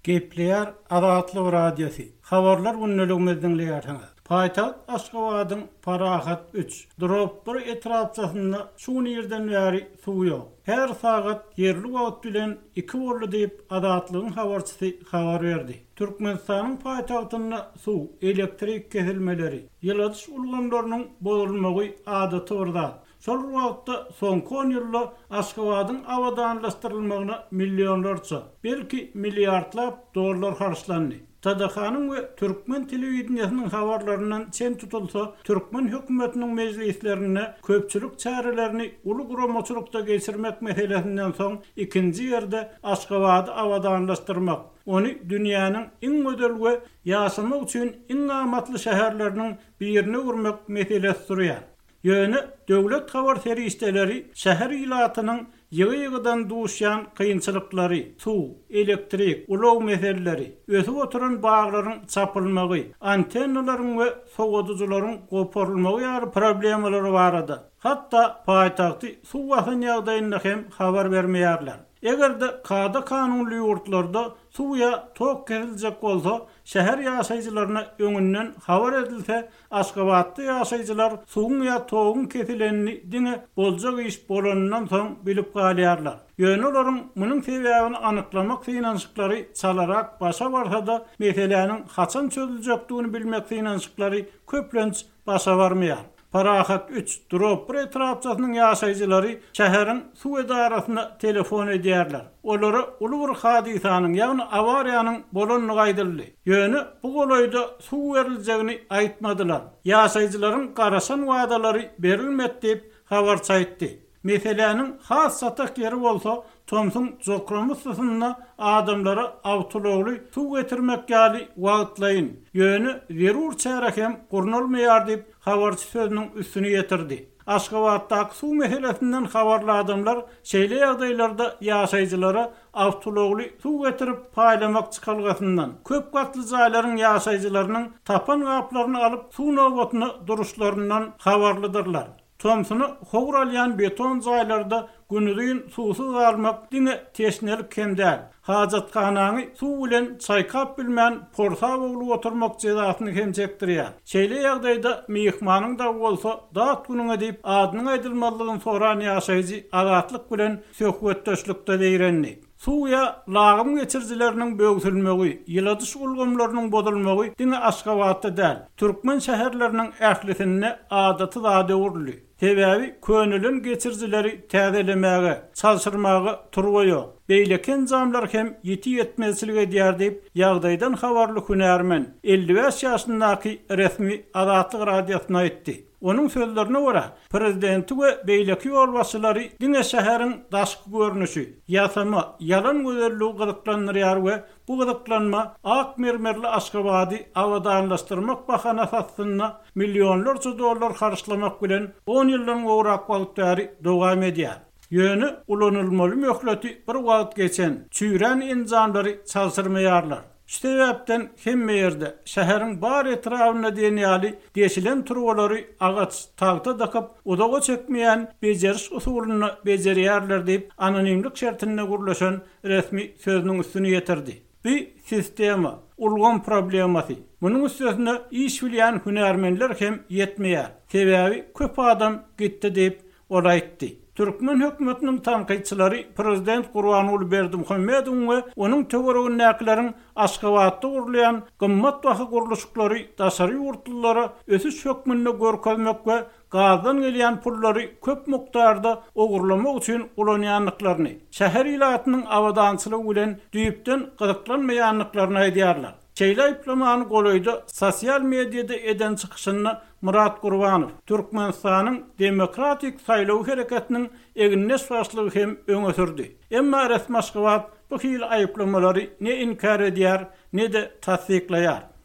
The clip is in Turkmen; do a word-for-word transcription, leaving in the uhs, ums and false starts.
Gepleyer Azatlyk radiosu. Habarlar günnäligimizden ýertiňiz. Paýtagt Aşgabatyň Parahat üç. Drop bir etrapçasynda şu ýerden bäri suw ýok. Her sagat yerli wagt bilen iki boldy diýip Azatlygyň habarçysy habar berdi. Türkmenistanyň paýtagtynda suw, elektrik kesilmeleri, ýyladys ulgamlarynyň bozulmagy adaty barda. Şol wagtda soňky on ýylda Aşgabatyň awadanlaşdyrylmagyna millionlarça, belki milliardlap dollar harçlandy. Tadahanyň we Türkmen telewizionynyň habarlarynyň çen tutulsa, Türkmen hökümetiniň meclislerine köpçülük çarelerini uly guramaçylykda geçirmek meselesinden soň ikinji ýerde Aşgabaty awadanlaşdyrmak, ony dünýäniň iň gödel we ýaşamak üçin iň amatly şäherleriniň birine urmak meselesi durýar. Ýöne döwlet habar serişdeleri şäher ýylatynyň ýygy-ýygydan duşýan kynçylyklary, suw, elektrik, ulaw meseleleri, ösüp oturan baglaryň çapylmagy, antennalaryň we sowadyjylaryň goparylmagy ýaly problemleri barady. Hatda paýtagty suw wahan ýagdaýynda hem habar bermeýärler. Egerde kada kanunly ýurtlarda suwya tok keriljek bolsa, şäher ýaşaýjylaryna öňünden habar edilse, Aşgabatda ýaşaýjylar suwun ýa togyň kesilenini diňe boljak iş bolanyndan soň bilip galýarlar. Ýöne olaryň munyň sebäbini anyklamak finansyklary çalarak başa barsa-da meselenin haçan çözüljekdigini bilmek finansyklary köplenç başa barmaýar. Parahat üç. Drop bir etrapçasynyň ýaşaýjylary şäheriň suw edarasyna telefon edýärler. Olary uly bir hadisanyň, ýagny awariýanyň bolanyny gaýdyldy. Ýöne bu golaýda suw beriljegini aýtmadylar. Ýaşaýjylaryň garaşan wadalary berilmedi diýip habar çaýtdy. Meselenin has satak yeri bolsa, Tomsun Jokramusynda adamlara awtologly suw getirmek ýaly wagtlaýyn. Ýöne zerur çärak hem gurnalmaýar diýip habarçy sözüniň üstüne ýetirdi. Aşgabatdaky suw meselesinden habarly adamlar şeýle ýagdaýlarda ýaşaýjylara awtologly suw getirip paýlamak çykalgasyndan, köp gatly jaýlaryň ýaşaýjylarynyň tapan gaplaryny alyp suw nobatyna duruşlaryndan habarlydyrlar. Tomsuny howralýan beton jaýlarda günüdüň suwsuz galmak diňe teşnelik kemdäl. Hajatkanaňy suw bilen çaýkap bilmän porsa bolup oturmak jezasyny hem çekdirýär. Şeýle ýagdaýda mehmanyň da bolsa dat günüňe diýip adyny aýdylmalygyny soran ýaşaýjy azatlyk bilen söhbetdeşlikde beýrenli. Suwya lagym geçirjileriniň bögülmegi, ýyladys ulgamlarynyň bozulmagy diňe Aşgabatda däl, Türkmen şäherleriniň ählisine adaty da döwürli. Sebäbi könülün geçirjileri täzelemäge, çalşyrmagy turgoýa. Beýleken jamlar hem ýeti ýetmezçilik edýär diýip ýagdaýdan habarly hünärmen elli beş ýaşyndaky resmi Azatlyk radiosyna aýtdy. Onun sözlerine göre prezidenti ve beýleki ýolbaşçylary diňe şäheriň daşky görnüşi, ýasama, ýalan gözelliği gyzyklanýar we bu gyzyklanma ak mermerli Aşgabaty awadanlaşdyrmak bahanasynda millionlarça dollar harçlamak bilen on ýyldan gowrak wagtary dowam edýär. Ýöne ulanylmaly möhleti bir wagt geçen çüýren injanlary çalşyrmaýarlar. Şu sebäpden hemme ýerde şäheriň bar etrawyna denýäli deşilen turgolary agaç tagta dakyp odaga çekmeýän beceriş usulyny bejerýärler diýip anonimlik şertine gurlaşan resmi sözüniň üstüne ýetirdi. Bu sistema ulgam problemasy. Munyň üstüne iş bilýän hünärmenler hem ýetmeýär. Sebäbi köp adam gitdi diýip olaýtdy. Türkmen hökümetiniň tanqidçilary prezident Gurbanuly Berdimuhammedow we onuň töweregindäkilerin Aşgabatda gurulýan gymmat baha guruluşlary daşary ýurtlara ösüş hökmünde görkezmek we gazdan gelýän pullary köp mukdarda ogurlamak üçin ulanýanlyklaryny, şäher ýylatynyň awadançylygy bilen düýüpden gyzyklanmaýanlyklaryny aýdýarlar. Şeýle aýplamany golaýda sosial mediada eden çykyşyny Murat Gurbanow, Türkmenistanyň demokratik saýlaw hereketiniň egnes başlygy hem öňe sürdi. Emma resmi Aşgabat bu hil aýplamary ne inkar edýär, ne de tasdiklaýar.